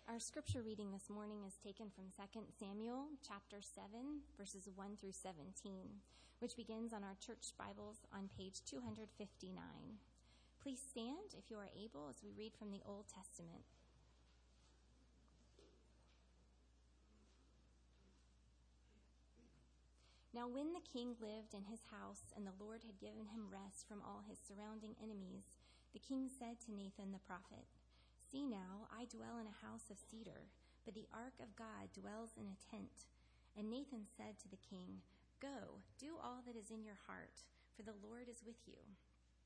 Our scripture reading this morning is taken from 2 Samuel chapter 7, verses 1 through 17, which begins on our church Bibles on page 259. Please stand if you are able as we read from the Old Testament. Now when the king lived in his house and the Lord had given him rest from all his surrounding enemies, the king said to Nathan the prophet, "See now, I dwell in a house of cedar, but the ark of God dwells in a tent." And Nathan said to the king, "Go, do all that is in your heart, for the Lord is with you."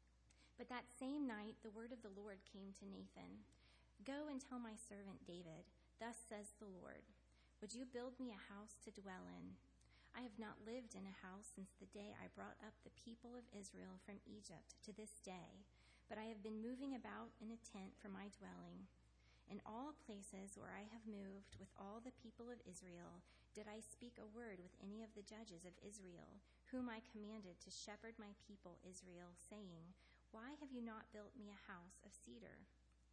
But that same night the word of the Lord came to Nathan, "Go and tell my servant David, thus says the Lord, would you build me a house to dwell in? I have not lived in a house since the day I brought up the people of Israel from Egypt to this day, but I have been moving about in a tent for my dwelling. In all places where I have moved with all the people of Israel, did I speak a word with any of the judges of Israel, whom I commanded to shepherd my people Israel, saying, why have you not built me a house of cedar?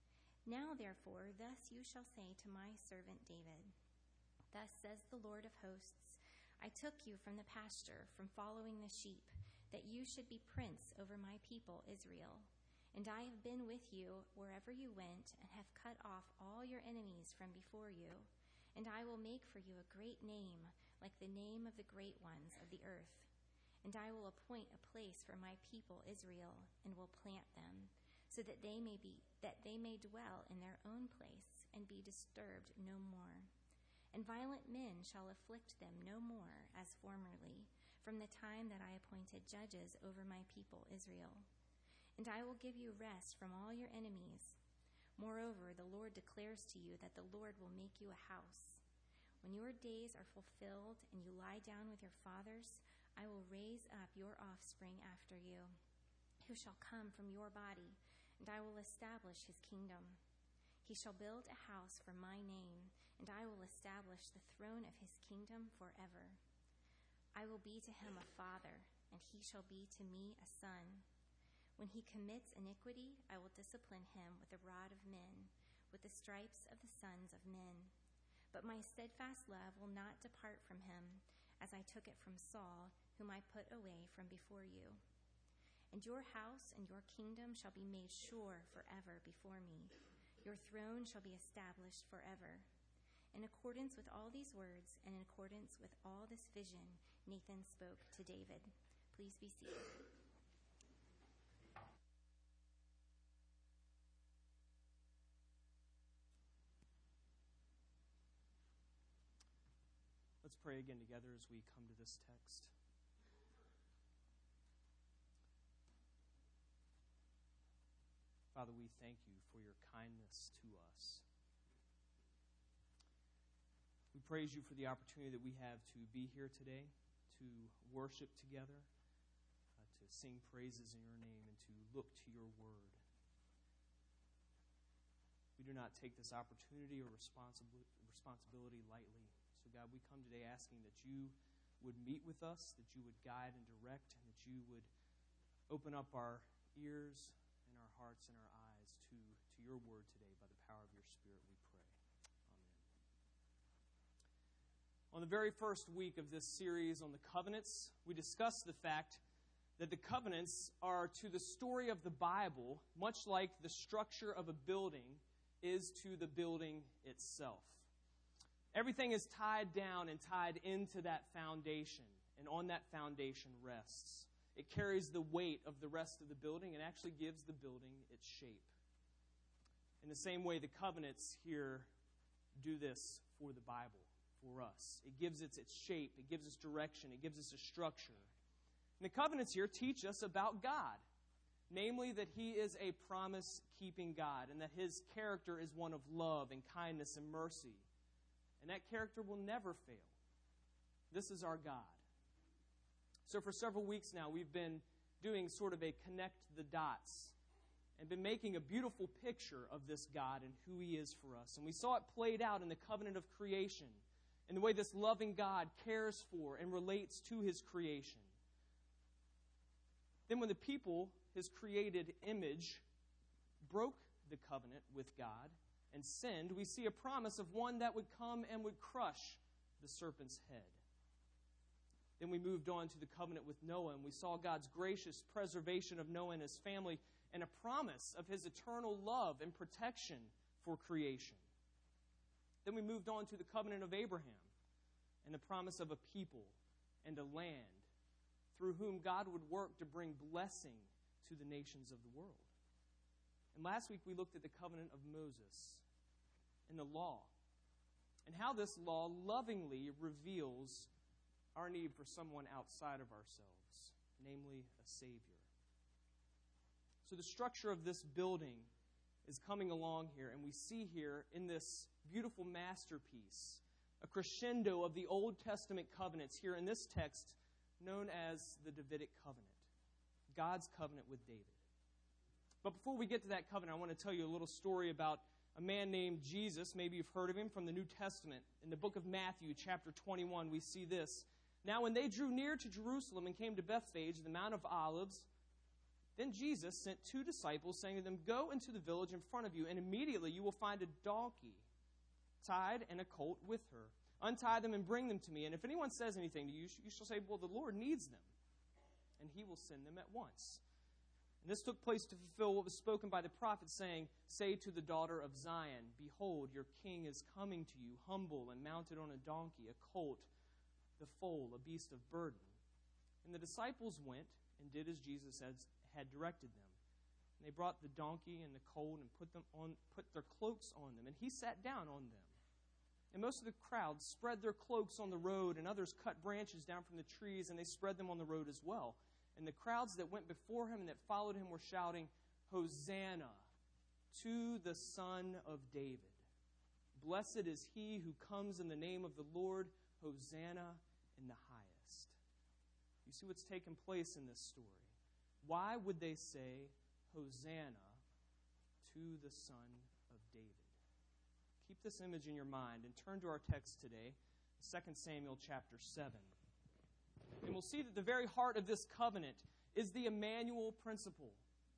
Now, therefore, thus you shall say to my servant David, thus says the Lord of hosts, I took you from the pasture, from following the sheep, that you should be prince over my people Israel. And I have been with you wherever you went, and have cut off all your enemies from before you. And I will make for you a great name, like the name of the great ones of the earth. And I will appoint a place for my people Israel, and will plant them, so that they may dwell in their own place, and be disturbed no more. And violent men shall afflict them no more, as formerly, from the time that I appointed judges over my people Israel. And I will give you rest from all your enemies. Moreover, the Lord declares to you that the Lord will make you a house. When your days are fulfilled and you lie down with your fathers, I will raise up your offspring after you, who shall come from your body, and I will establish his kingdom. He shall build a house for my name, and I will establish the throne of his kingdom forever. I will be to him a father, and he shall be to me a son. When he commits iniquity, I will discipline him with the rod of men, with the stripes of the sons of men. But my steadfast love will not depart from him, as I took it from Saul, whom I put away from before you. And your house and your kingdom shall be made sure forever before me. Your throne shall be established forever." In accordance with all these words, and in accordance with all this vision, Nathan spoke to David. Please be seated. Let's pray again together as we come to this text. Father, we thank you for your kindness to us. We praise you for the opportunity that we have to be here today, to worship together, to sing praises in your name, and to look to your word. We do not take this opportunity or responsibility lightly. So God, we come today asking that you would meet with us, that you would guide and direct, and that you would open up our ears and our hearts and our eyes to your word today. By the power of your Spirit, we pray. Amen. On the very first week of this series on the covenants, we discussed the fact that the covenants are to the story of the Bible, much like the structure of a building is to the building itself. Everything is tied down and tied into that foundation, and on that foundation rests. It carries the weight of the rest of the building and actually gives the building its shape. In the same way, the covenants here do this for the Bible, for us. It gives it its shape, it gives us direction, it gives us a structure. And the covenants here teach us about God, namely that He is a promise-keeping God and that His character is one of love and kindness and mercy. And that character will never fail. This is our God. So for several weeks now, we've been doing sort of a connect the dots and been making a beautiful picture of this God and who He is for us. And we saw it played out in the covenant of creation and the way this loving God cares for and relates to His creation. Then when the people, His created image, broke the covenant with God, and sinned, we see a promise of one that would come and would crush the serpent's head. Then we moved on to the covenant with Noah, and we saw God's gracious preservation of Noah and his family and a promise of his eternal love and protection for creation. Then we moved on to the covenant of Abraham and the promise of a people and a land through whom God would work to bring blessing to the nations of the world. And last week we looked at the covenant of Moses and the law, and how this law lovingly reveals our need for someone outside of ourselves, namely a Savior. So the structure of this building is coming along here, and we see here in this beautiful masterpiece a crescendo of the Old Testament covenants here in this text known as the Davidic covenant, God's covenant with David. But before we get to that covenant, I want to tell you a little story about a man named Jesus. Maybe you've heard of him from the New Testament. In the book of Matthew, chapter 21, we see this. Now, when they drew near to Jerusalem and came to Bethphage, the Mount of Olives, then Jesus sent 2 disciples, saying to them, Go into the village in front of you, and immediately you will find a donkey tied and a colt with her. Untie them and bring them to me. And if anyone says anything to you, you shall say, Well, the Lord needs them, and he will send them at once. And this took place to fulfill what was spoken by the prophet, saying, Say to the daughter of Zion, Behold, your king is coming to you, humble and mounted on a donkey, a colt, the foal, a beast of burden. And the disciples went and did as Jesus had directed them. And they brought the donkey and the colt and put their cloaks on them. And he sat down on them. And most of the crowd spread their cloaks on the road, and others cut branches down from the trees, and they spread them on the road as well. And the crowds that went before him and that followed him were shouting, Hosanna to the Son of David. Blessed is he who comes in the name of the Lord. Hosanna in the highest. You see what's taken place in this story. Why would they say Hosanna to the Son of David? Keep this image in your mind and turn to our text today, 2 Samuel chapter 7. And we'll see that the very heart of this covenant is the Emmanuel principle,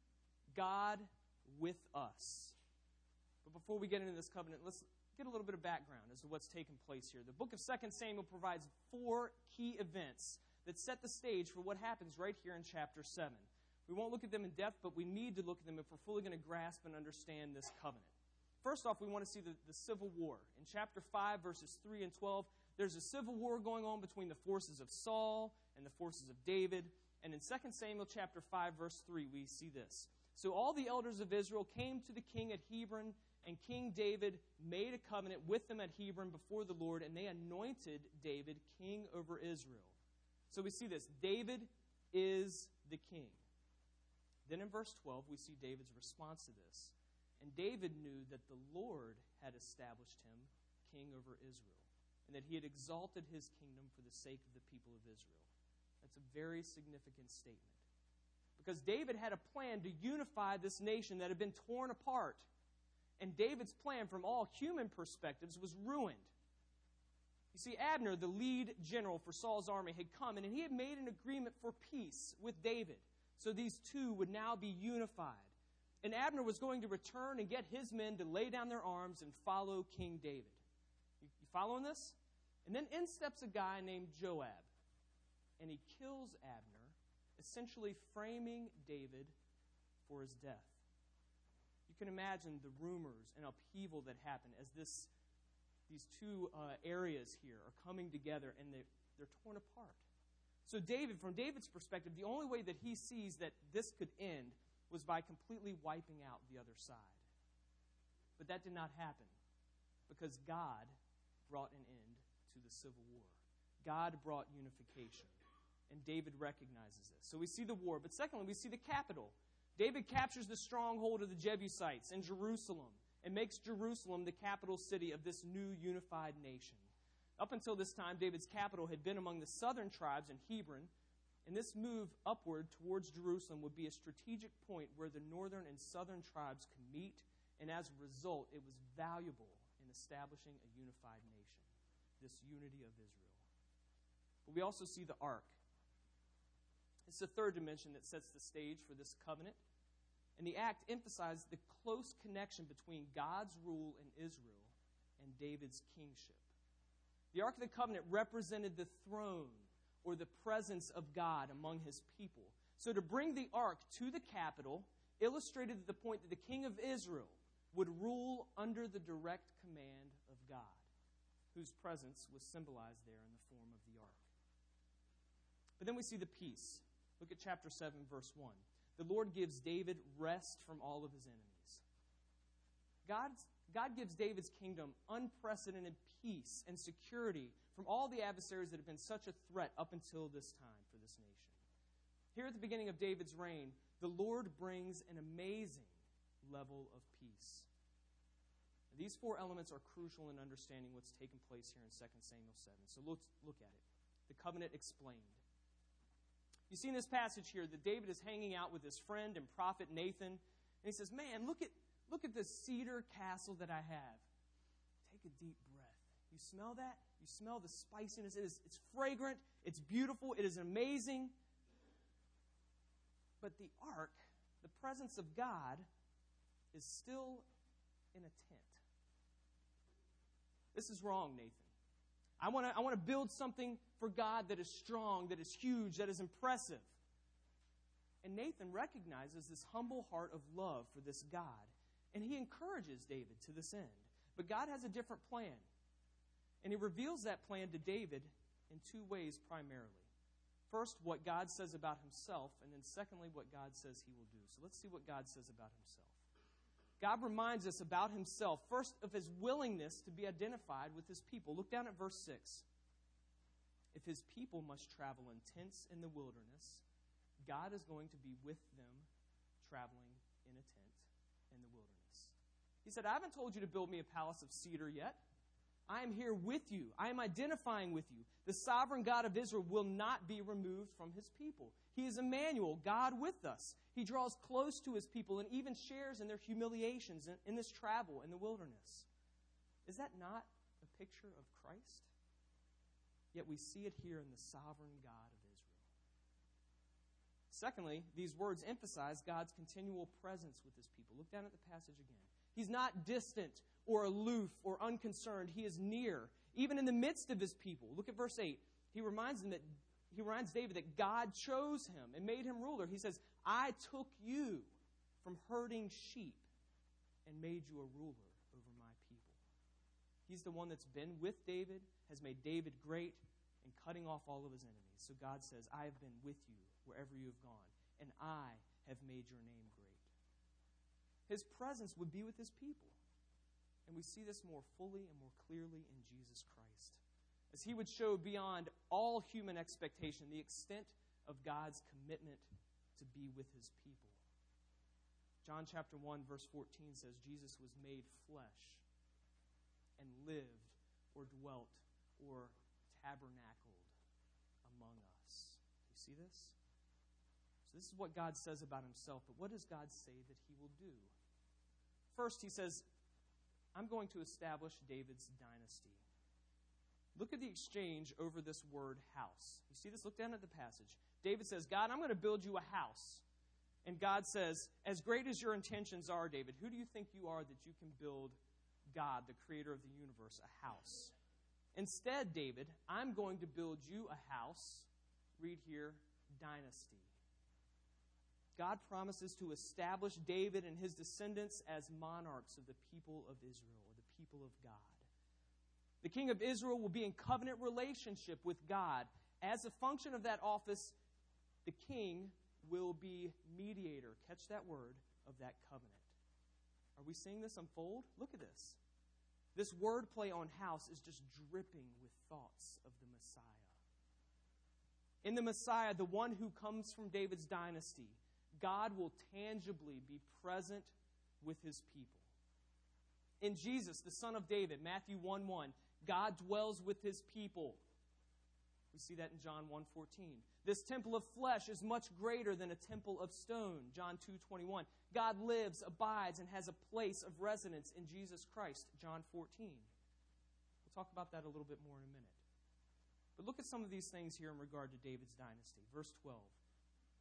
God with us. But before we get into this covenant, let's get a little bit of background as to what's taken place here. The book of 2 Samuel provides 4 key events that set the stage for what happens right here in chapter 7. We won't look at them in depth, but we need to look at them if we're fully going to grasp and understand this covenant. First off, we want to see the Civil War. In chapter 5, verses 3 and 12, there's a civil war going on between the forces of Saul and the forces of David. And in 2 Samuel chapter 5, verse 3, we see this. So all the elders of Israel came to the king at Hebron, and King David made a covenant with them at Hebron before the Lord, and they anointed David king over Israel. So we see this. David is the king. Then in verse 12, we see David's response to this. And David knew that the Lord had established him king over Israel, and that he had exalted his kingdom for the sake of the people of Israel. That's a very significant statement. Because David had a plan to unify this nation that had been torn apart. And David's plan, from all human perspectives, was ruined. You see, Abner, the lead general for Saul's army, had come, and he had made an agreement for peace with David. So these two would now be unified. And Abner was going to return and get his men to lay down their arms and follow King David. You following this? And then in steps a guy named Joab. And he kills Abner, essentially framing David for his death. You can imagine the rumors and upheaval that happen as these two areas here are coming together and they're torn apart. So David, from David's perspective, the only way that he sees that this could end was by completely wiping out the other side. But that did not happen because God brought an end to the civil war. God brought unification, and David recognizes this. So we see the war, but secondly, we see the capital. David captures the stronghold of the Jebusites in Jerusalem and makes Jerusalem the capital city of this new unified nation. Up until this time, David's capital had been among the southern tribes in Hebron, and this move upward towards Jerusalem would be a strategic point where the northern and southern tribes could meet, and as a result, it was valuable in establishing a unified nation, this unity of Israel. But we also see the ark. It's the third dimension that sets the stage for this covenant. And the act emphasized the close connection between God's rule in Israel and David's kingship. The Ark of the Covenant represented the throne or the presence of God among his people. So to bring the ark to the capital illustrated the point that the king of Israel would rule under the direct command of God, whose presence was symbolized there in the form of the ark. But then we see the peace. Look at chapter 7, verse 1. The Lord gives David rest from all of his enemies. God gives David's kingdom unprecedented peace and security from all the adversaries that have been such a threat up until this time for this nation. Here at the beginning of David's reign, the Lord brings an amazing level of peace. These four elements are crucial in understanding what's taken place here in 2 Samuel 7. So let's look at it. The covenant explained. You see in this passage here that David is hanging out with his friend and prophet Nathan, and he says, man, look at this cedar castle that I have. Take a deep breath. You smell that? You smell the spiciness. It's fragrant. It's beautiful. It is amazing. But the ark, the presence of God, is still in a tent. This is wrong, Nathan. I want to build something for God that is strong, that is huge, that is impressive. And Nathan recognizes this humble heart of love for this God, and he encourages David to this end. But God has a different plan, and he reveals that plan to David in two ways primarily. First, what God says about himself, and then secondly, what God says he will do. So let's see what God says about himself. God reminds us about himself, first of his willingness to be identified with his people. Look down at verse 6. If his people must travel in tents in the wilderness, God is going to be with them traveling in a tent in the wilderness. He said, I haven't told you to build me a palace of cedar yet. I am here with you. I am identifying with you. The sovereign God of Israel will not be removed from his people. He is Emmanuel, God with us. He draws close to his people and even shares in their humiliations in this travel in the wilderness. Is that not a picture of Christ? Yet we see it here in the sovereign God of Israel. Secondly, these words emphasize God's continual presence with his people. Look down at the passage again. He's not distant or aloof or unconcerned. He is near, even in the midst of his people. Look at verse 8. He reminds David that God chose him and made him ruler. He says, I took you from herding sheep and made you a ruler over my people. He's the one that's been with David, has made David great, and cutting off all of his enemies. So God says, I have been with you wherever you have gone, and I have made your name great. His presence would be with his people. And we see this more fully and more clearly in Jesus Christ, as he would show beyond all human expectation the extent of God's commitment to be with his people. John chapter 1, verse 14 says, Jesus was made flesh and lived or dwelt or tabernacled among us. Do you see this? So this is what God says about himself, but what does God say that he will do? First, he says, I'm going to establish David's dynasty. Look at the exchange over this word house. You see this? Look down at the passage. David says, God, I'm going to build you a house. And God says, as great as your intentions are, David, who do you think you are that you can build God, the creator of the universe, a house? Instead, David, I'm going to build you a house. Read here, dynasty. God promises to establish David and his descendants as monarchs of the people of Israel, or the people of God. The king of Israel will be in covenant relationship with God. As a function of that office, the king will be mediator, catch that word, of that covenant. Are we seeing this unfold? Look at this. This wordplay on house is just dripping with thoughts of the Messiah. In the Messiah, the one who comes from David's dynasty, God will tangibly be present with his people. In Jesus, the Son of David, Matthew 1:1, God dwells with his people. We see that in John 1:14. This temple of flesh is much greater than a temple of stone, John 2:21. God lives, abides, and has a place of residence in Jesus Christ, John 14. We'll talk about that a little bit more in a minute. But look at some of these things here in regard to David's dynasty. Verse 12.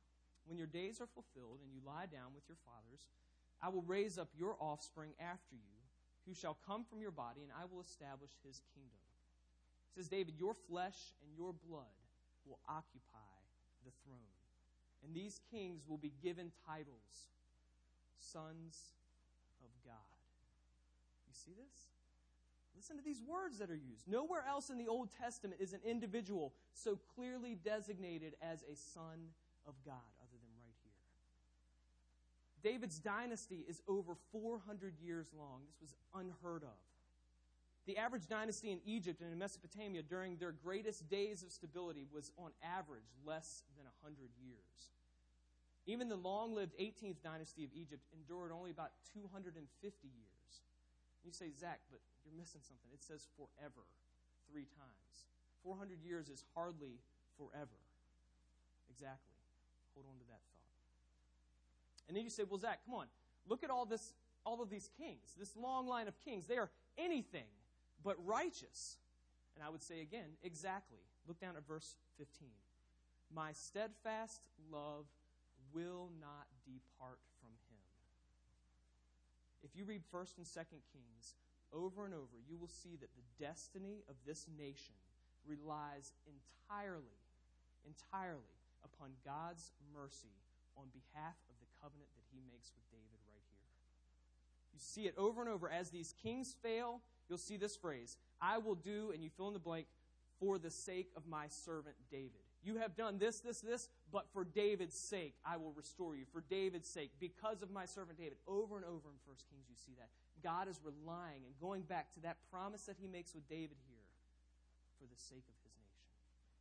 when your days are fulfilled and you lie down with your fathers, I will raise up your offspring after you, who shall come from your body, and I will establish his kingdom. It says, David, your flesh and your blood will occupy the throne. And these kings will be given titles, sons of God. You see this? Listen to these words that are used. Nowhere else in the Old Testament is an individual so clearly designated as a son of God other than right here. David's dynasty is over 400 years long. This was unheard of. The average dynasty in Egypt and in Mesopotamia during their greatest days of stability was on average less than 100 years. Even the long-lived 18th dynasty of Egypt endured only about 250 years. You say, Zach, but you're missing something. It says forever 3 times. 400 years is hardly forever. Exactly. Hold on to that thought. And then you say, well, Zach, come on. Look at all of these kings, this long line of kings. They are anything but righteous. And I would say again, exactly. Look down at verse 15. My steadfast love will not depart from him. If you read 1st and 2nd Kings over and over, you will see that the destiny of this nation relies entirely upon God's mercy on behalf of the covenant that he makes with David right here. You see it over and over. As these kings fail, you'll see this phrase, I will do, and you fill in the blank, for the sake of my servant David. You have done this, but for David's sake, I will restore you. For David's sake, because of my servant David. Over and over in 1 Kings, you see that. God is relying and going back to that promise that he makes with David here for the sake of his nation.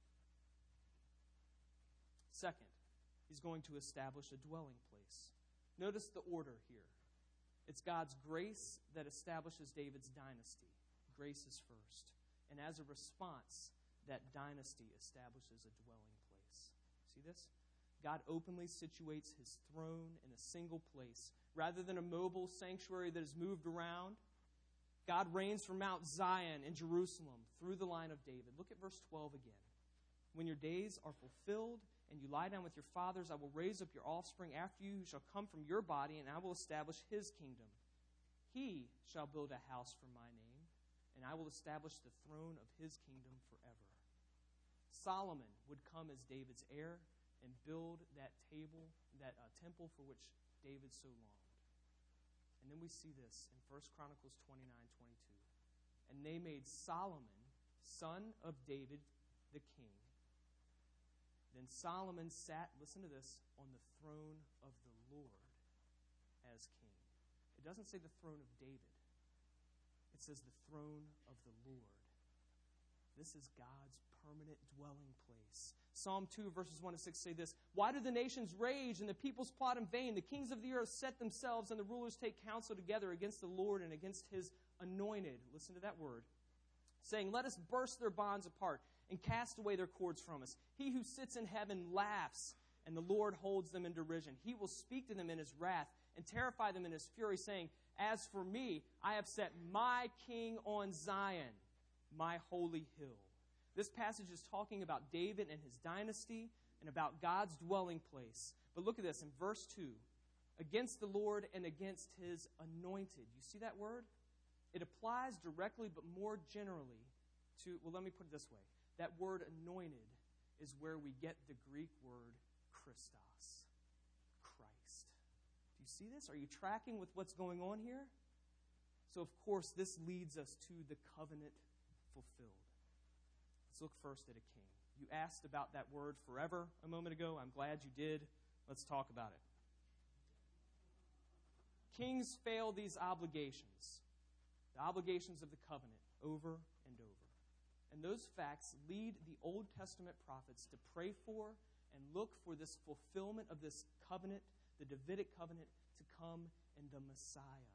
Second, he's going to establish a dwelling place. Notice the order here. It's God's grace that establishes David's dynasty. Grace is first. And as a response, that dynasty establishes a dwelling place. See this? God openly situates his throne in a single place. Rather than a mobile sanctuary that is moved around, God reigns from Mount Zion in Jerusalem through the line of David. Look at verse 12 again. When your days are fulfilled and you lie down with your fathers, I will raise up your offspring after you who shall come from your body, and I will establish his kingdom. He shall build a house for my name, and I will establish the throne of his kingdom forever. Solomon would come as David's heir and build that temple for which David so longed. And then we see this in 1 Chronicles 29:22. And they made Solomon, son of David, the king. Then Solomon sat, listen to this, on the throne of the Lord as king. It doesn't say the throne of David. It says the throne of the Lord. This is God's permanent dwelling place. Psalm 2, verses 1 to 6 say this, Why do the nations rage and the peoples plot in vain? The kings of the earth set themselves and the rulers take counsel together against the Lord and against his anointed. Listen to that word. Saying, Let us burst their bonds apart and cast away their cords from us. He who sits in heaven laughs, and the Lord holds them in derision. He will speak to them in his wrath and terrify them in his fury, saying, As for me, I have set my king on Zion, my holy hill. This passage is talking about David and his dynasty and about God's dwelling place. But look at this in verse 2. Against the Lord and against his anointed. You see that word? It applies directly but more generally to, well, let me put it this way. That word anointed is where we get the Greek word Christos, Christ. Do you see this? Are you tracking with what's going on here? So, of course, this leads us to the covenant fulfilled. Let's look first at a king. You asked about that word forever a moment ago. I'm glad you did. Let's talk about it. Kings fail these obligations, the obligations of the covenant, over and over. And those facts lead the Old Testament prophets to pray for and look for this fulfillment of this covenant, the Davidic covenant, to come in the Messiah.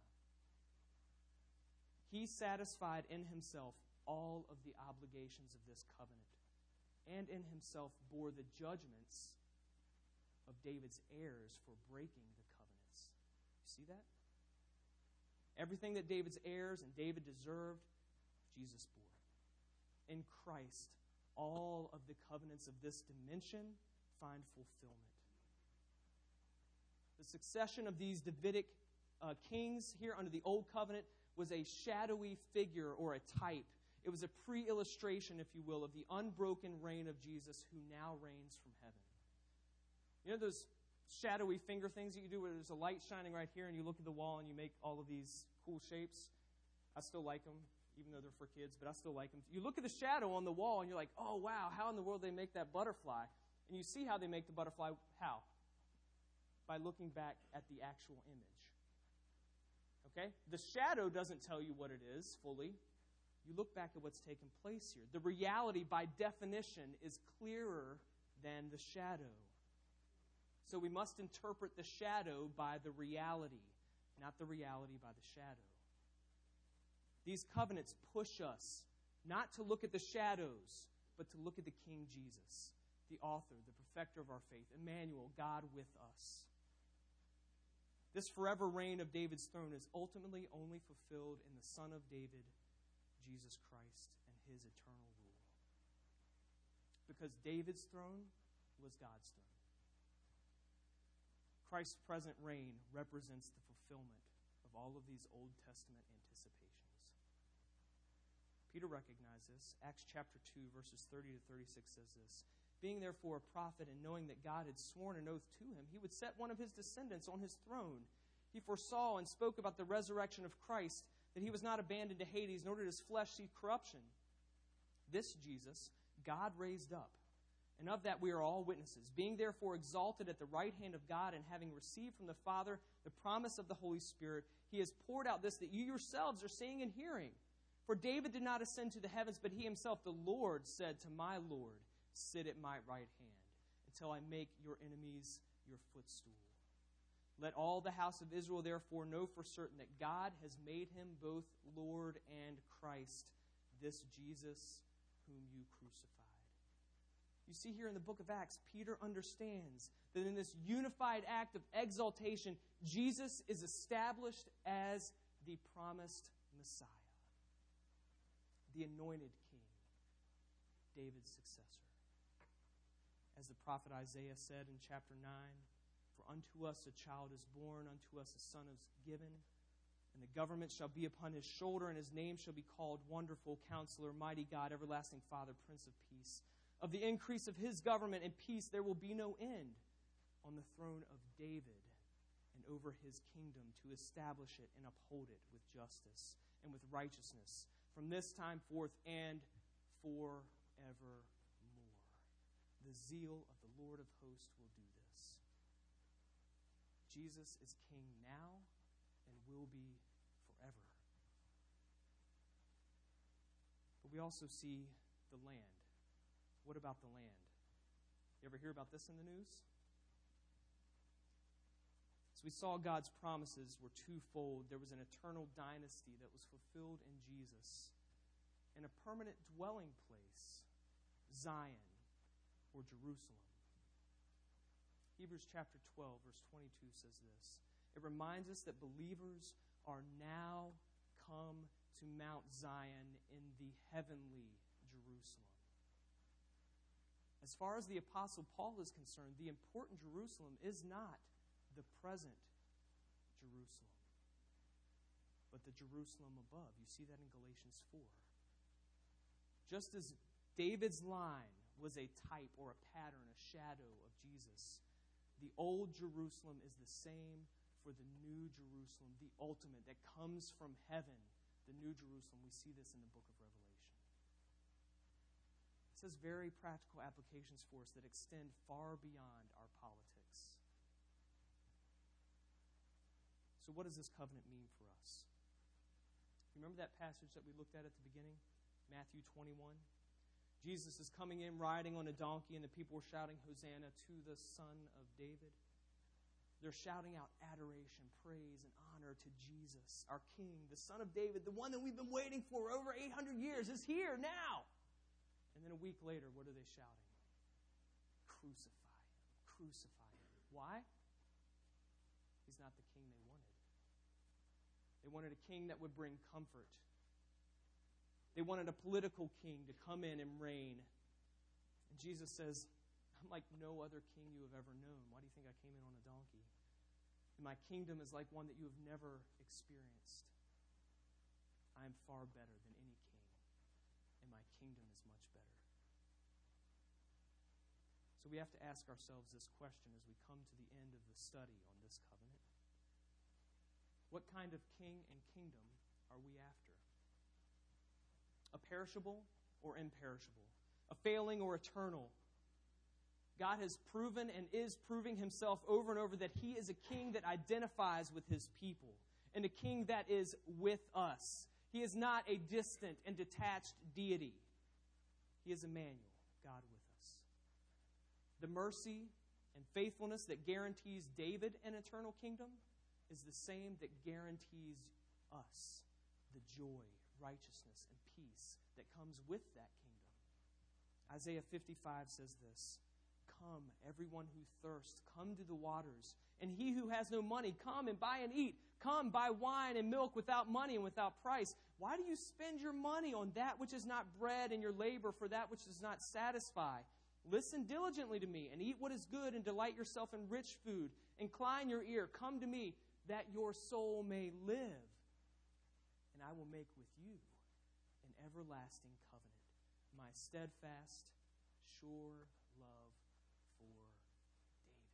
He satisfied in himself all of the obligations of this covenant, and in himself bore the judgments of David's heirs for breaking the covenants. You see that? Everything that David's heirs and David deserved, Jesus bore. In Christ, all of the covenants of this dimension find fulfillment. The succession of these Davidic kings here under the Old Covenant was a shadowy figure or a type. It was a pre-illustration, if you will, of the unbroken reign of Jesus who now reigns from heaven. You know those shadowy finger things that you do where there's a light shining right here and you look at the wall and you make all of these cool shapes? I still like them, even though they're for kids, but I still like them. You look at the shadow on the wall and you're like, oh, wow, how in the world they make that butterfly? And you see how they make the butterfly. How? By looking back at the actual image. Okay? The shadow doesn't tell you what it is fully. You look back at what's taken place here. The reality, by definition, is clearer than the shadow. So we must interpret the shadow by the reality, not the reality by the shadow. These covenants push us not to look at the shadows, but to look at the King Jesus, the author, the perfecter of our faith, Emmanuel, God with us. This forever reign of David's throne is ultimately only fulfilled in the Son of David, Jesus Christ, and his eternal rule. Because David's throne was God's throne. Christ's present reign represents the fulfillment of all of these Old Testament anticipations. Peter recognized this. Acts chapter 2, verses 30 to 36 says this. Being therefore a prophet and knowing that God had sworn an oath to him, he would set one of his descendants on his throne. He foresaw and spoke about the resurrection of Christ, that he was not abandoned to Hades, nor did his flesh see corruption. This Jesus God raised up, and of that we are all witnesses. Being therefore exalted at the right hand of God, and having received from the Father the promise of the Holy Spirit, he has poured out this that you yourselves are seeing and hearing. For David did not ascend to the heavens, but he himself, the Lord, said to my Lord, sit at my right hand until I make your enemies your footstool. Let all the house of Israel therefore know for certain that God has made him both Lord and Christ, this Jesus whom you crucified. You see here in the book of Acts, Peter understands that in this unified act of exaltation, Jesus is established as the promised Messiah, the anointed king, David's successor. As the prophet Isaiah said in chapter 9, for unto us a child is born, unto us a son is given, and the government shall be upon his shoulder, and his name shall be called Wonderful Counselor, Mighty God, Everlasting Father, Prince of Peace. Of the increase of his government and peace there will be no end on the throne of David and over his kingdom, to establish it and uphold it with justice and with righteousness from this time forth and forevermore. The zeal of the Lord of hosts will do this. Jesus is king now and will be forever. But we also see the land. What about the land? You ever hear about this in the news? So we saw God's promises were twofold. There was an eternal dynasty that was fulfilled in Jesus, and a permanent dwelling place, Zion, or Jerusalem. Hebrews chapter 12, verse 22 says this. It reminds us that believers are now come to Mount Zion in the heavenly Jerusalem. As far as the Apostle Paul is concerned, the important Jerusalem is not the present Jerusalem, but the Jerusalem above. You see that in Galatians 4. Just as David's line was a type or a pattern, a shadow of Jesus, the old Jerusalem is the same for the new Jerusalem, the ultimate that comes from heaven, the new Jerusalem. We see this in the book of Revelation. It says very practical applications for us that extend far beyond our politics. So what does this covenant mean for us? Remember that passage that we looked at the beginning? Matthew 21? Jesus is coming in riding on a donkey, and the people are shouting, Hosanna to the Son of David. They're shouting out adoration, praise, and honor to Jesus, our King, the Son of David, the one that we've been waiting for over 800 years is here now. And then a week later, what are they shouting? Crucify him, crucify him. Why? He's not the king they wanted. They wanted a king that would bring comfort. They wanted a political king to come in and reign. And Jesus says, I'm like no other king you have ever known. Why do you think I came in on a donkey? My kingdom is like one that you have never experienced. I am far better than any king, and my kingdom is much better. So we have to ask ourselves this question as we come to the end of the study on this covenant. What kind of king and kingdom are we after? A perishable or imperishable? A failing or eternal? God has proven and is proving himself over and over that he is a king that identifies with his people and a king that is with us. He is not a distant and detached deity. He is Emmanuel, God with us. The mercy and faithfulness that guarantees David an eternal kingdom is the same that guarantees us the joy, righteousness, and peace that comes with that kingdom. Isaiah 55 says this, "Come, everyone who thirsts, come to the waters. And he who has no money, come and buy and eat. Come, buy wine and milk without money and without price. Why do you spend your money on that which is not bread, and your labor for that which does not satisfy? Listen diligently to me, and eat what is good, and delight yourself in rich food. Incline your ear, come to me, that your soul may live. And I will make with you an everlasting covenant, my steadfast, sure love for David."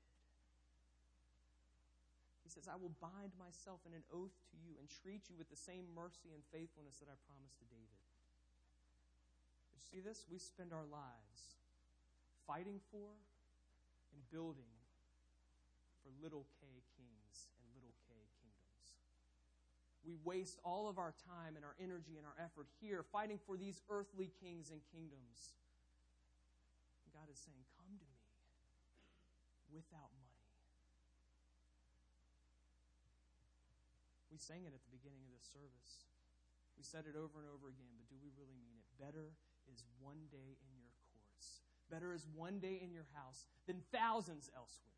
He says, "I will bind myself in an oath to you and treat you with the same mercy and faithfulness that I promised to David." You see this? We spend our lives fighting for and building for little k kings and little k kingdoms. We waste all of our time and our energy and our effort here fighting for these earthly kings and kingdoms. And God is saying, "Come to me without money." We sang it at the beginning of this service. We said it over and over again, but do we really mean it? Better is one day in your courts. Better is one day in your house than thousands elsewhere.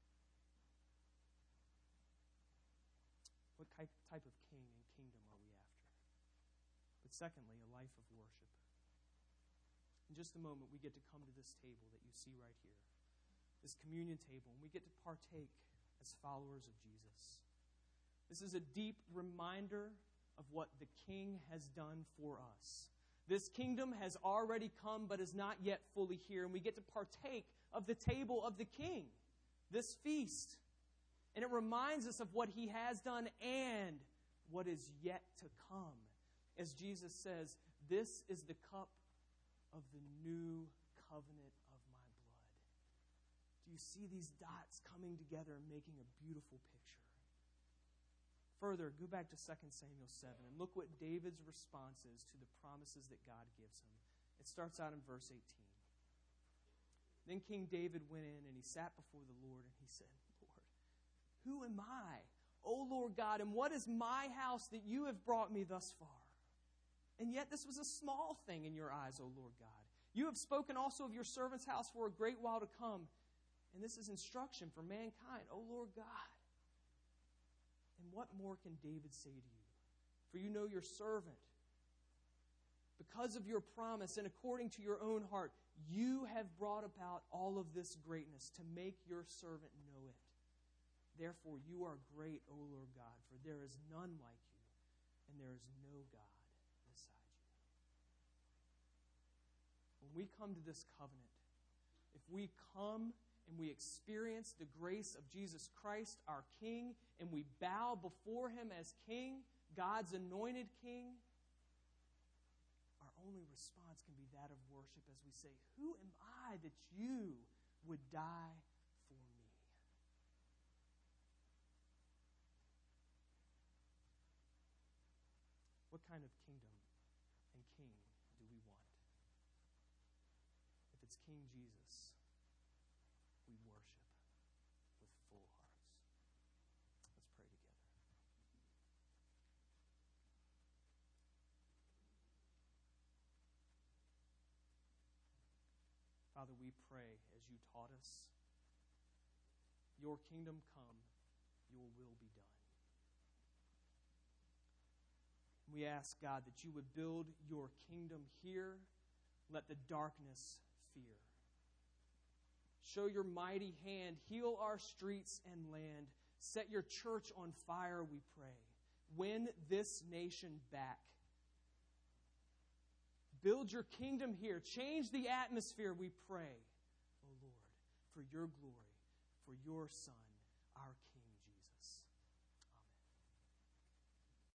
What type of king and kingdom are we after? But secondly, a life of worship. In just a moment, we get to come to this table that you see right here, this communion table, and we get to partake as followers of Jesus. This is a deep reminder of what the King has done for us. This kingdom has already come but is not yet fully here, and we get to partake of the table of the King, this feast. And it reminds us of what he has done and what is yet to come. As Jesus says, "This is the cup of the new covenant of my blood." Do you see these dots coming together and making a beautiful picture? Further, go back to 2 Samuel 7 and look what David's response is to the promises that God gives him. It starts out in verse 18. "Then King David went in and he sat before the Lord and he said, 'Lord, who am I, O Lord God, and what is my house that you have brought me thus far? And yet this was a small thing in your eyes, O Lord God. You have spoken also of your servant's house for a great while to come, and this is instruction for mankind, O Lord God.' And what more can David say to you? For you know your servant. Because of your promise and according to your own heart, you have brought about all of this greatness to make your servant know it. Therefore, you are great, O Lord God, for there is none like you, and there is no God beside you." When we come to this covenant, if we come and we experience the grace of Jesus Christ, our King, and we bow before him as King, God's anointed King, our only response can be that of worship as we say, "Who am I that you would die for me?" What kind of kingdom and king do we want? If it's King Jesus, we worship with full hearts. Let's pray together. Father, we pray as you taught us, your kingdom come, your will be done. We ask, God, that you would build your kingdom here. Let the darkness fear. Show your mighty hand. Heal our streets and land. Set your church on fire, we pray. Win this nation back. Build your kingdom here. Change the atmosphere, we pray, O Lord, for your glory, for your Son, our King.